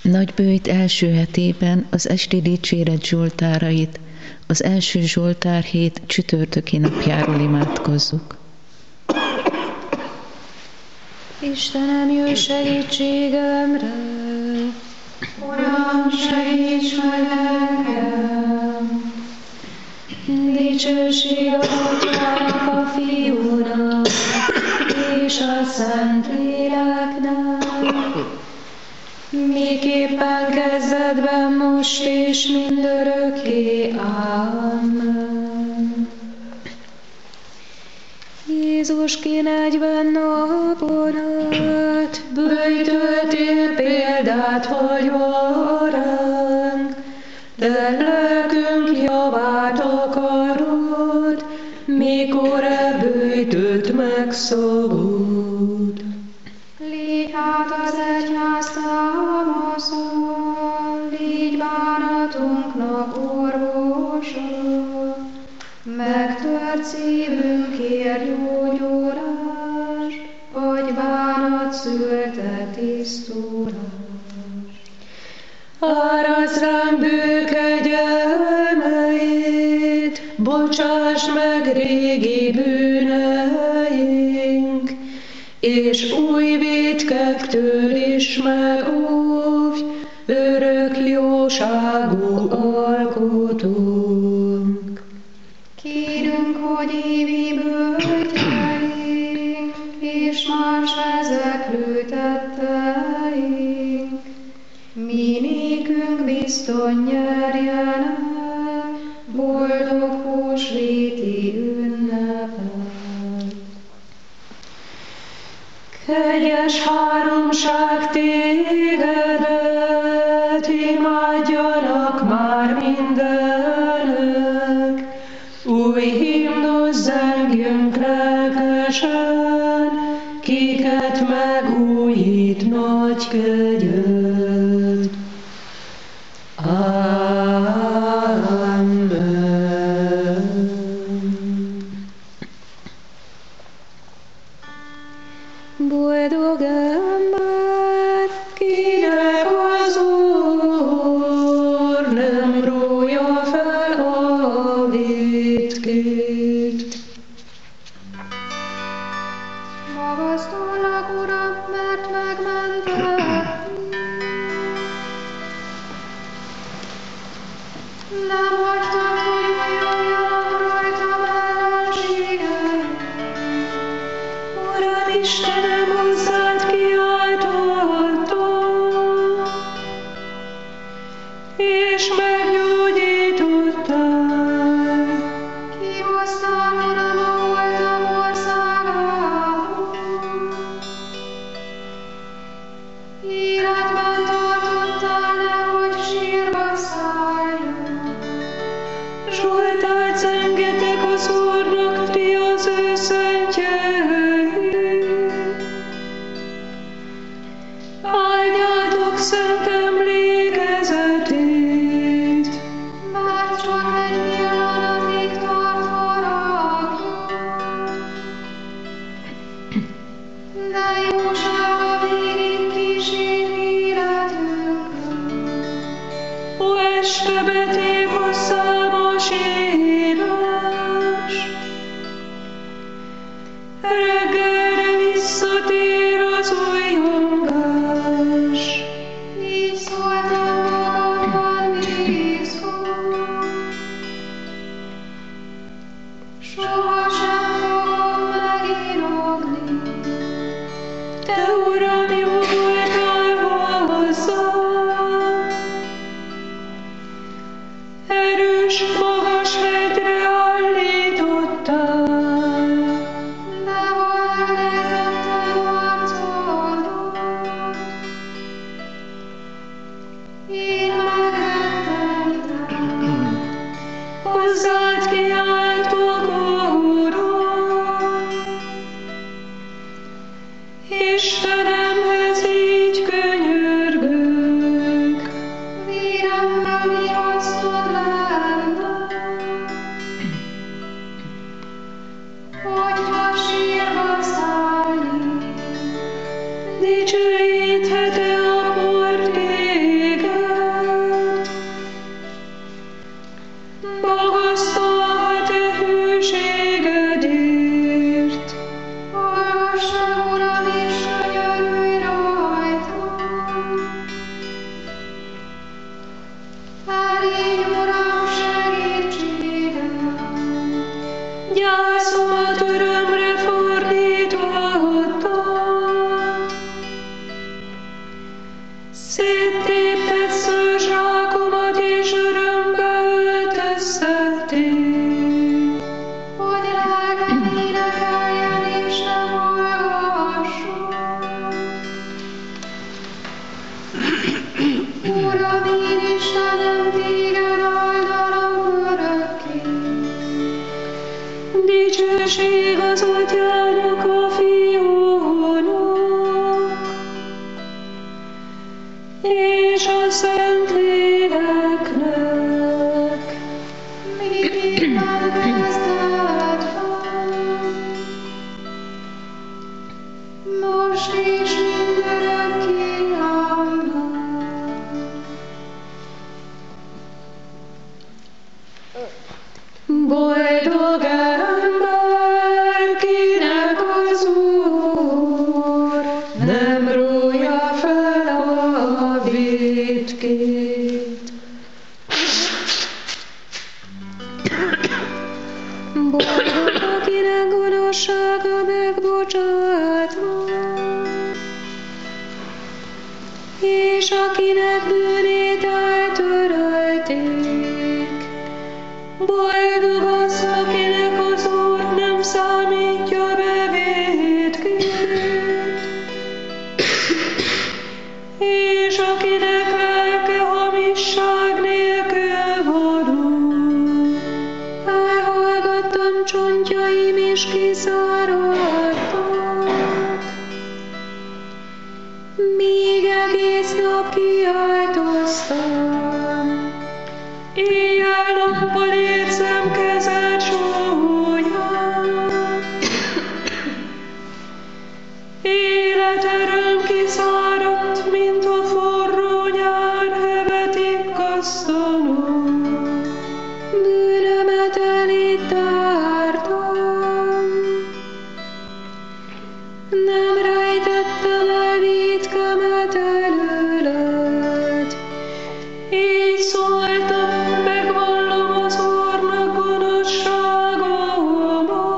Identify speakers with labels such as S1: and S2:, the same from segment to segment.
S1: Nagybőjt első hetében az esti dicséret zsoltárait, az első zsoltár hét csütörtöki napjáról imádkozzuk.
S2: Istenem, jöjj segítségemre!
S3: Uram, segíts meg engem!
S2: Dicsőség az Atyának, a Fiúnak és a Szentléleknek, miképpen kezdetben, most és mindörökké. Amen. Jézus ki 40 napon át böjtöltél példát, hogy ránk, de lelkünk javát akarod, mikor böjtöt megszabod.
S3: Légy hát az egyház támasza, légy bánatunknak orvosa, megtört szívünkért gyógyulást, vagy bánat szülte tisztulást.
S2: Árazd ránk bő kegyelmeit, bocsáss meg régi bűneink, és új vétkektől is megóvj, örök jóságú alkotónk.
S3: Kérünk, hogy évi bőjtjeink, és más vezeklő tetteink, mi nékünk bizton nyerjenek, boldog húsvéti ünnepet.
S2: Kegyes háromság tégedet, imádjanak már mindenek, új himnusz zengjünk lelkesen, kiket megújít nagy kegyed. Amen. Boldog ember, kinek az Úr nem rója fel a vétkét.
S3: Magasztalak, Uram, mert megmentettél. Nem hagytad, hogy újuljanak rajtam ellenségeim.
S2: Uram Istenem, hozzád kiáltottam, és meggyógyítottál.
S3: Kihoztál, Uram, a holtak országából. Életben tartottál, nehogy sírva szálljon.
S2: Zsoltárt zengetek az Úrnak, ti az ő szentjei. Áldjátok szent emlékezetét.
S3: Mert csak egy pillanatig tart haragja, de jósága végig kísér életünkön.
S2: Ó, este betép hozzám a sírás, reggelre visszatér az újongás.
S3: Így szóltam magamban bízva, sohasem fogom meginogni.
S2: Te, Uram, jó voltál hozzám, erős, magas hegyre állítottál.
S3: De ha elnéztetted arcodat, én megrettentem.
S2: Hozzád kiáltok, Uram, Istenemhez így könyörgök.
S3: Véremmel miasztod lelkem, hogyha sírva szállni.
S2: Dicsőíthete a portét. és a Szentléleknek.
S3: Miképpen kezdetben, most és mindörökké. Amen.
S2: Boldog ember, kinek az Úr nem rója fel a vétkét. Boldog, akinek gonoszsága megbocsátva, és akinek bűnét eltörölték. Boldog az, akinek az Úr nem számítja be vétkét, és akinek lelke hamisság nélkül vonul. Elhallgattam, csontjaim is kiszáradtak, míg egész nap kiáltoztam. Éjjel-nappal érzem kezed súlyát. Életerőm kiszáradt, mint a forró nyár hevetik kasztanok. Bűnömet eléd tártam, nem rejtettem el vétkemet előled. Így szóltam, megvallom az Úrnak gonoszságomat,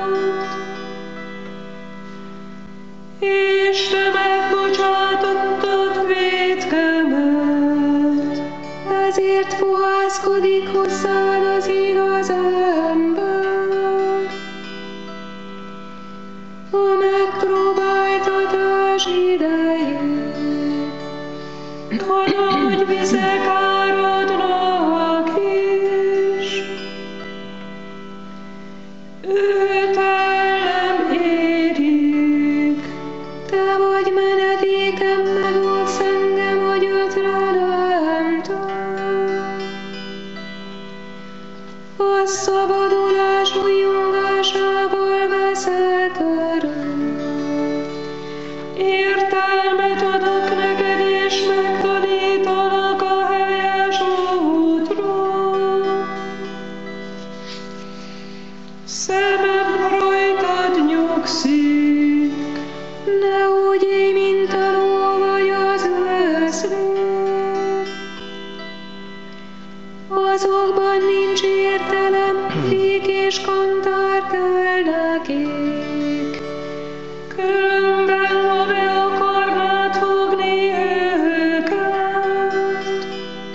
S2: és te megbocsátottad vétkemet. Ezért fohászkodik hozzád az igaz ember a megpróbáltatás idején. A nagy vizek áradnak is, őt el nem érik. Te vagy menedékem, megóvsz engem a gyötrelemtől. A szabadulás újongásával veszel körül. Értelmet adok neked, és megtanítalak a helyes útról. Szemem rajtad nyugszik, ne úgy élj, mint a ló vagy az őszrék. Azokban nincs értelem, fék és kantár kell nekik. Különben, ha be akarnád fogni őket,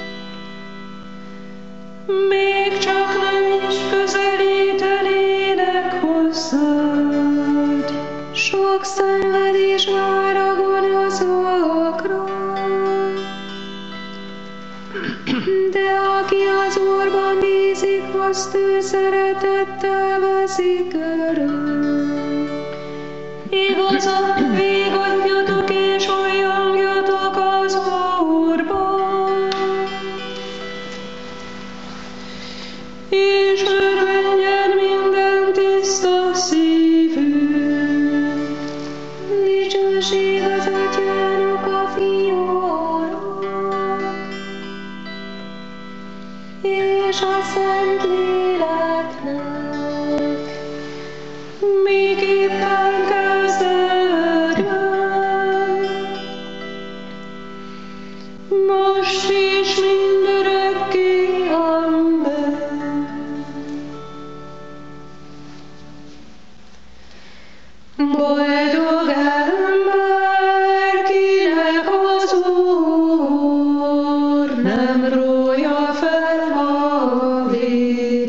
S2: még csak nem is közelítenének hozzád. Sok szenvedés vár a gonoszokra, de aki az Úrban bízik, azt ő szeretettel veszi körül. Igazat végadjatok és olyanjatok az Úrban, és örvendjen minden tiszta szívű. Dicsőség az Atyának, a Fiúnak és a Szentléleknek, miképpen kezdetben, most és mindörökké. Amen. Boldog ember, kinek az Úr nem rója fel a vétkét.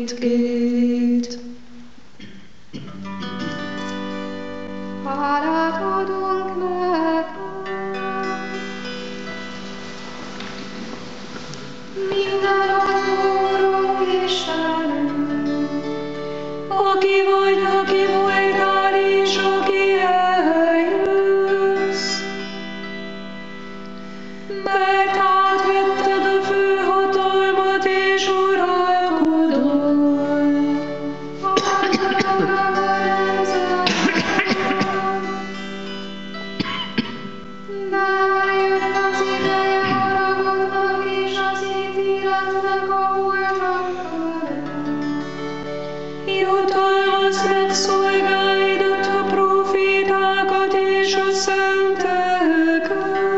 S2: a szenteket.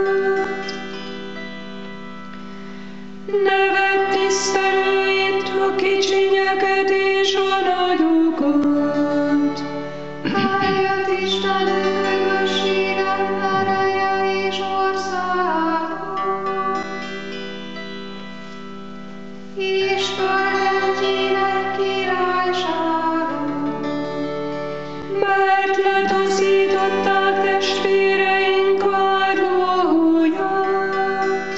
S2: Ne vedd tisztelőit, a kicsinyeket és a nagyokat.
S3: Eljött Istenünk üdvösséget, ereje és országa, és földjének királysága.
S2: Mert letaszították testvéreink vádlóját,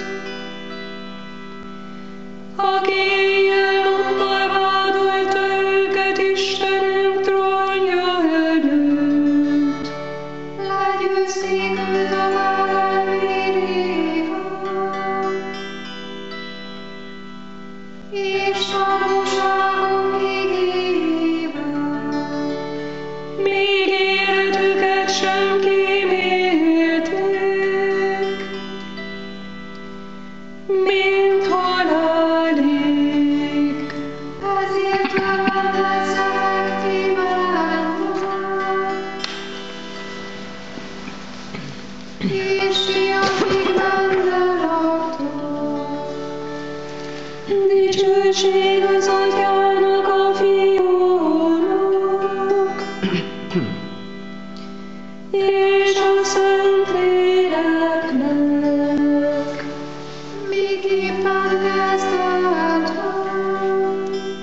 S2: aki éjjel-nappal vádolta őket Istenünk trónja előtt.
S3: Legyőzték őt a vállal vérével, és tanúságok igével.
S2: Még életüket sem kímélték, mint halálig.
S3: Ezért örvendezzetek ti benne, és ti, akik benne laktok.
S2: Dicsőség az Atyának, a Fiúnak, és a Szentléleknek.
S3: Miképpen kezdetben,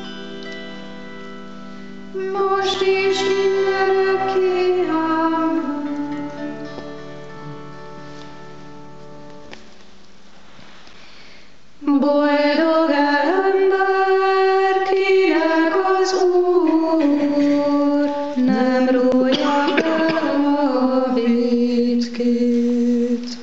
S3: most és mindörökké. Amen.
S2: Boldog ember, kinek az Úr nem rója el a vétkét.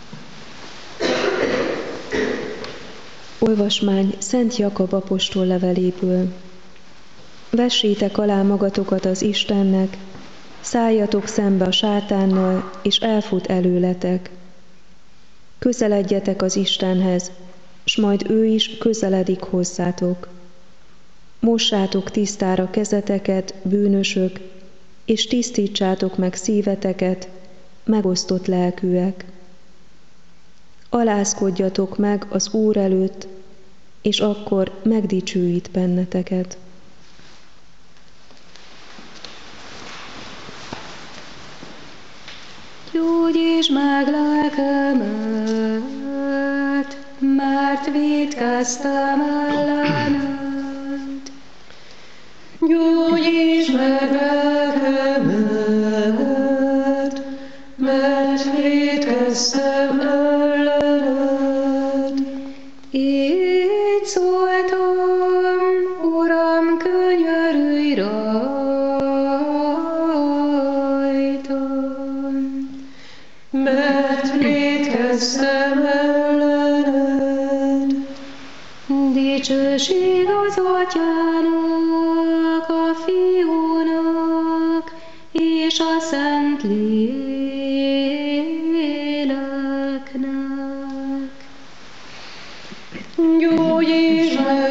S4: Olvasmány Szent Jakab apostol leveléből. Vessétek alá magatokat az Istennek, szálljatok szembe a sátánnal, és elfut előletek. Közeledjetek az Istenhez, s majd ő is közeledik hozzátok. Mossátok tisztára kezeteket, bűnösök, és tisztítsátok meg szíveteket, megosztott lelkűek. Alázkodjatok meg az Úr előtt, és akkor megdicsőít benneteket.
S2: Gyógyítsd meg lelkemet, mert vétkeztem ellened. Gyógyítsd meg lelkemet, mert vétkeztem ellened. Így szóltam, Uram, könyörülj rajtam, mert vétkeztem ellened. Dicsőség az Atyának, a Fiúnak, és a Szentléleknek. Gyógyítsd meg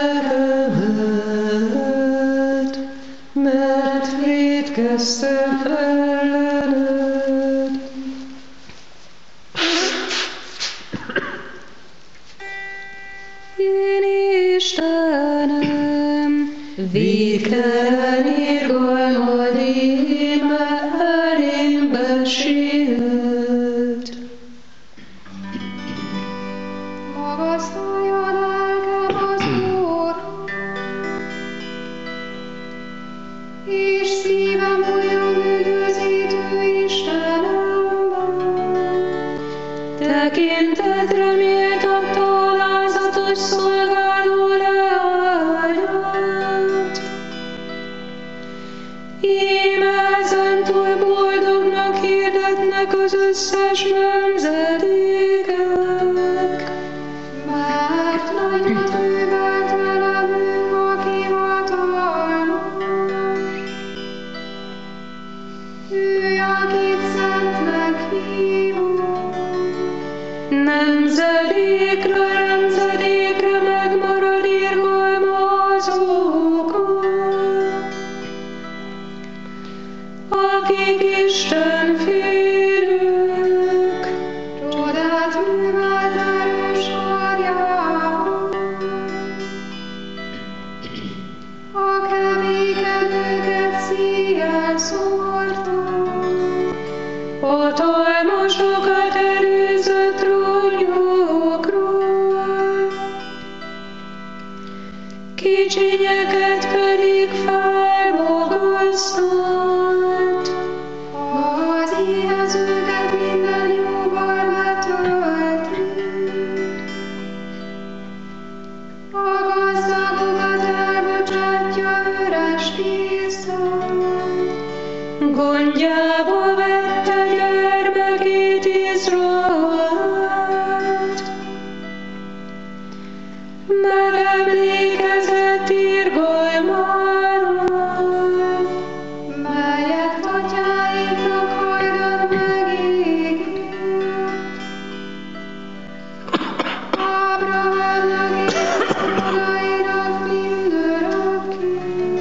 S2: lelkemet, mert vétkeztem ellened. Én Istenem, végtelen irgalmad íme elém besiet.
S3: Magasztalja lelkem az Úr, és szívem újra üdvözítő Istenemben.
S2: Tekintetre méltatta alázatos szolgáló leányát. Íme ezentúl boldognak hirdetnek az összes nemzedékek.
S3: Mert nagyot művelt velem ő, aki hatalmas. Ő, akit szentnek hívunk.
S2: Nemzedékre, nemzedékre megmarad irgalma azokon, akik Isten fiai. almosokat előzött trónjukról, kicsinyeket pedig felmagasztott.
S3: Az éhezőket minden jóval betölti, a gazdagokat elbocsátja üres kézzel.
S2: Gondjába vette gyermekét Izraelt, megemlékezett irgalmáról,
S3: melyet atyáinknak hajdan megígért. Ábrahámnak és fiainak mindörökké.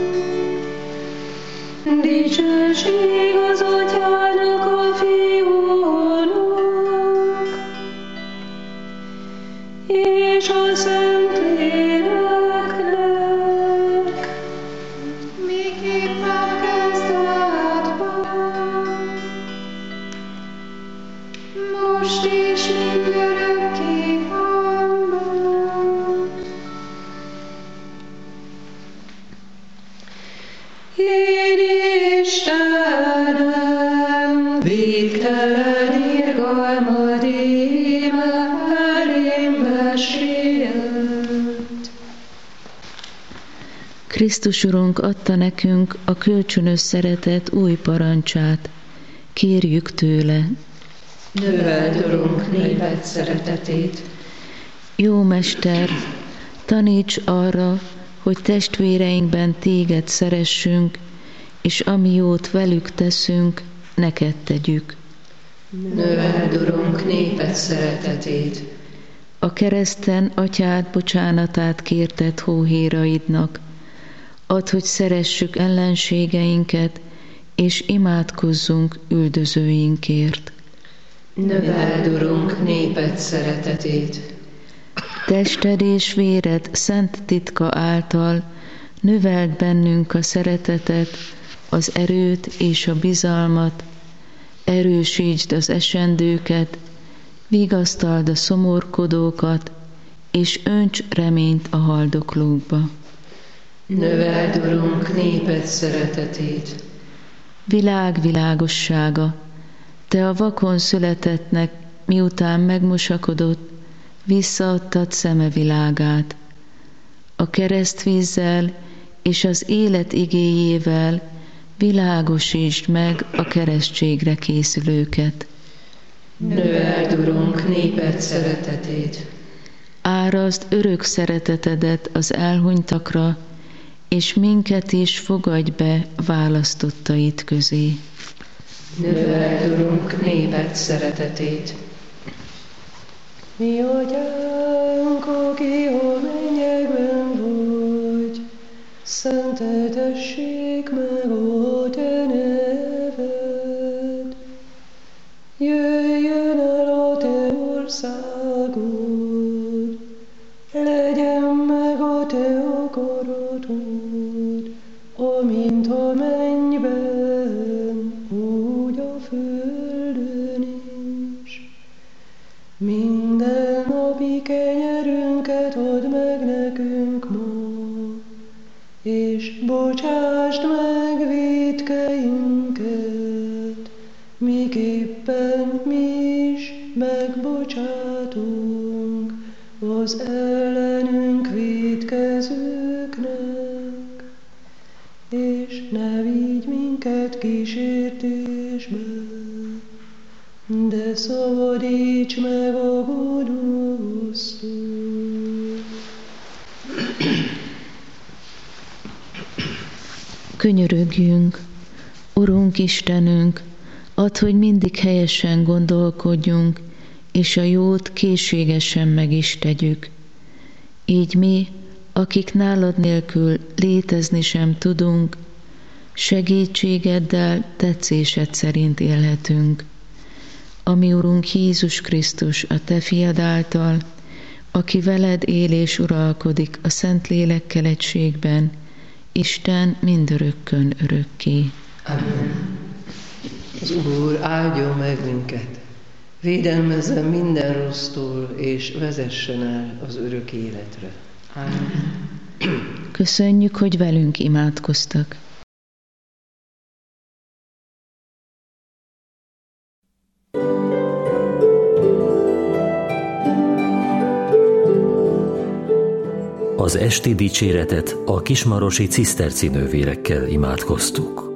S2: dicsőség az atyának a fiúnak, és a Szentléleknek,
S3: Miképpen kezdetben, most és mindörökké. Amen.
S2: Én Istenem, végtelen irgalmad íme elém mesélt.
S1: Krisztus Urunk adta nekünk a kölcsönös szeretet új parancsát. Kérjük tőle.
S2: Növeld, Urunk, néped szeretetét.
S1: Jó Mester, taníts arra, hogy testvéreinkben téged szeressünk, és ami jót velük teszünk, neked tegyük.
S2: Növeld, Urunk, néped szeretetét.
S1: A kereszten atyád bocsánatát kérted hóhéraidnak. Add, hogy szeressük ellenségeinket, és imádkozzunk üldözőinkért.
S2: Növeld, Urunk, néped szeretetét.
S1: Tested és véred szent titka által növeld bennünk a szeretetet, az erőt és a bizalmat, erősítsd az esendőket, vigasztald a szomorkodókat, és önts reményt a haldoklókba.
S2: Növeld, Urunk, néped szeretetét.
S1: Világ világossága, te a vakon születettnek, miután megmosakodott, visszaadtad szeme világát. A keresztvízzel és az élet igéjével világosítsd meg a keresztségre készülőket.
S2: Növeld, Urunk, néped szeretetét.
S1: Árazd örök szeretetedet az elhunytakra, és minket is fogadj be választottait közé.
S2: Növeld, Urunk, néped szeretetét.
S5: Mi atyánk, aki a mennyekben vagy, szenteltessék meg a te neved. Jöjjön el a te országod, legyen meg a te akaratod, amint a mennyben, úgy a földön is. Minden napi kenyerünket add meg nekünk ma, és bocsásd meg vétkeinket, miképpen mi is megbocsátunk az ellenünk vétkezőknek, és ne vigy minket kísértésbe, de szabadíts meg a gonosztól.
S1: Könyörögjünk, Urunk Istenünk, add, hogy mindig helyesen gondolkodjunk, és a jót készségesen meg is tegyük. Így mi, akik nálad nélkül létezni sem tudunk, segítségeddel tetszésed szerint élhetünk. Ami Urunk Jézus Krisztus, a te fiad által, aki veled él és uralkodik a Szentlélekkel egységben, Isten mindörökkön örökké.
S2: Amen. Az Úr áldjon meg minket.
S5: Védelmezzen minden rossztól, és vezessen el az örök életre.
S2: Amen.
S1: Köszönjük, hogy velünk imádkoztak.
S6: Az esti dicséretet a kismarosi ciszterci nővérekkel imádkoztuk.